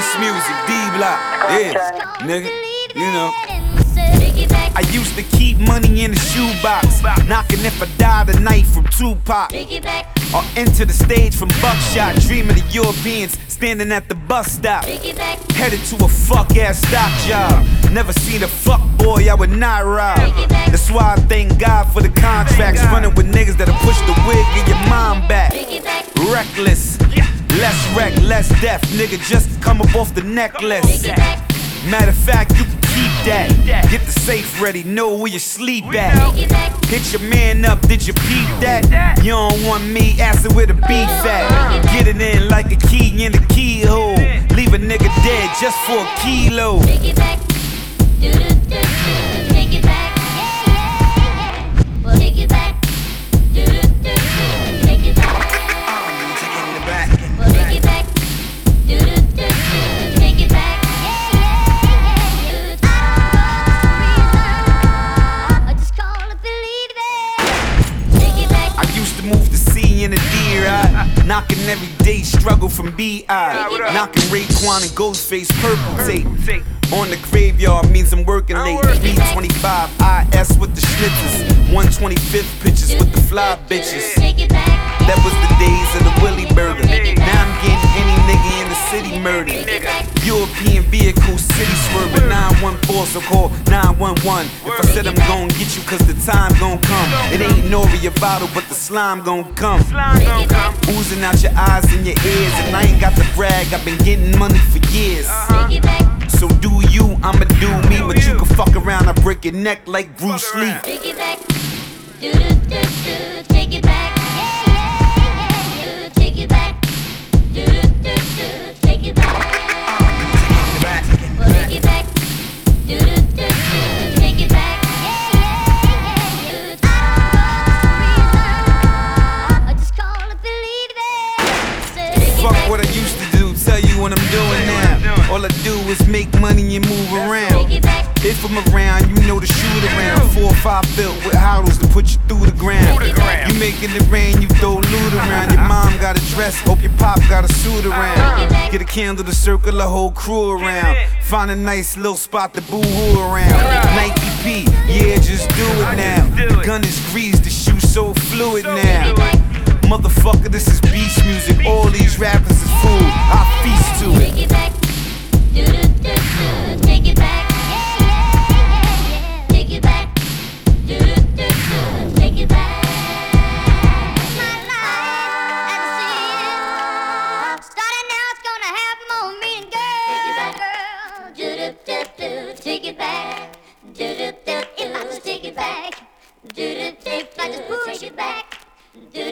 Beast music, D-Block, yeah, nigga, you know. I used to keep money in the shoebox, knocking if I die tonight from Tupac, or enter the stage from Buckshot, dreaming of Europeans standing at the bus stop, headed to a fuck-ass stock job. Never seen a fuck boy I would not rob. That's why I thank God for the contracts, running with niggas that'll push the wig in your mom back. Reckless, less wreck, less death, nigga just come up off the necklace. Matter of fact, you can keep that. Get the safe ready, know where you sleep at. Hit your man up, did you peep that? You don't want me asking where the beef at. Get it in like a key in the keyhole. Leave a nigga dead just for a kilo. Take it back, take it back, well, take it back, take it back, take it back, well, take it back, take it back. I just call it believe it. Take it back. I used to move the C in a D-Ride, knocking everyday struggle from B.I. Knocking Raekwon and Ghostface purple tape. On the graveyard means I'm working late. 325 IS with the schnitzers, 125th pitches with the fly bitches. That was the days of the Willie Burger. Now I'm getting any nigga in the city murdered. European vehicle, city swerving, 914, so call 911. If I said I'm gon' get you cause the time gon' come, it ain't Nori or Votto, but the slime gon' come. Oozing out your eyes and your ears, and I ain't got to brag, I've been getting money for years. So do you, I'ma do me, but you can fuck around, I break your neck like Bruce Lee. Take it back, take it back, take it back, take it back, take it back, well, take it back, take it back. I just call it believe it. Fuck what I used to do, tell you what I'm doing now. All I do is make money and move around. If I'm around, you know to shoot around. 4 or 5 filled with hollows to put you through the ground. You making it rain, you throw loot around. Your mom got a dress, hope your pop got a suit around. Get a candle to circle a whole crew around. Find a nice little spot to boo-hoo around. Nike P, yeah, just do it now. The gun is greased, the shoe so fluid now. Motherfucker, this is beast music. All these rappers is food, I feast to it. Take it back, take it back, take it back, take it back. My life as I see it, starting now, it's gonna have more meaning, girl. Take it back, if I just take it back, if I just push it back.